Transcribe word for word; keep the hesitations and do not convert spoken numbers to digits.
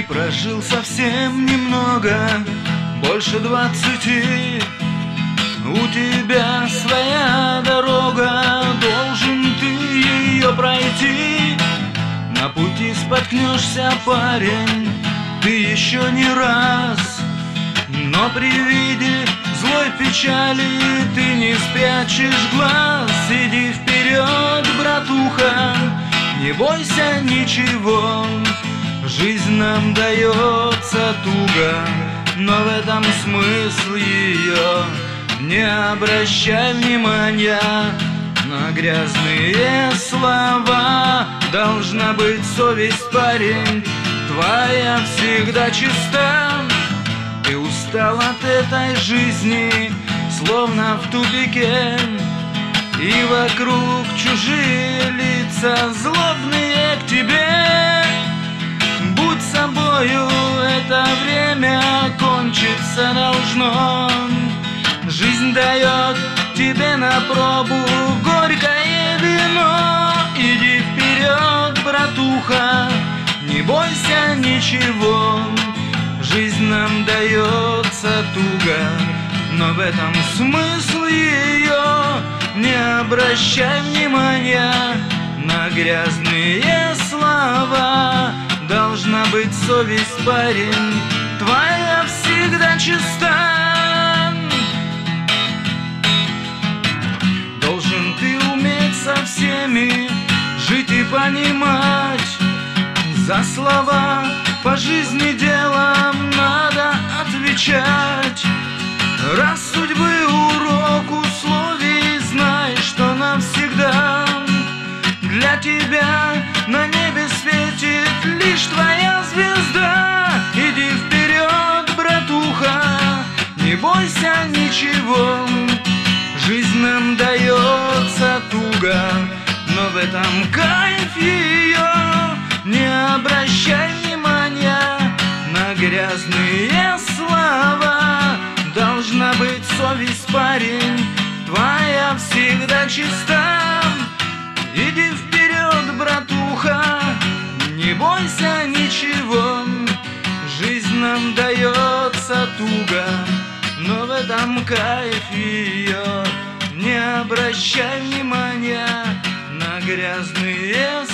Ты прожил совсем немного, больше двадцати. У тебя своя дорога, должен ты ее пройти. На пути споткнешься, парень, ты еще не раз. Но при виде злой печали ты не спрячешь глаз. Иди вперед, братуха, не бойся ничего. Жизнь нам дается туго, но в этом смысл ее. Не обращай внимания на грязные слова. Должна быть совесть, парень, твоя всегда чиста. Ты устал от этой жизни, словно в тупике, и вокруг чужие лица, злобные к тебе. Будь собою, это время кончиться должно. Жизнь дает тебе на пробу горькое вино. Иди вперед, братуха, не бойся ничего. Жизнь нам дается туго, но в этом смысл ее. Не обращай внимания на грязные слова. Должна быть совесть, парень, твоя всегда чиста. Должен ты уметь со всеми жить и понимать. За слова по жизни делом надо отвечать. Раз судьбы урок условий, знай, что навсегда для тебя на небе светит лишь твоя звезда. Иди вперед, братуха, не бойся ничего. Жизнь нам дается туго, но в этом кайф ее. Не обращай внимания на грязные слова. Должна быть совесть, парень, твоя всегда чиста. Иди вперед, братуха, не бойся ничего. Жизнь нам дается туго, но в этом кайф ее. Не обращай внимания на грязные слова.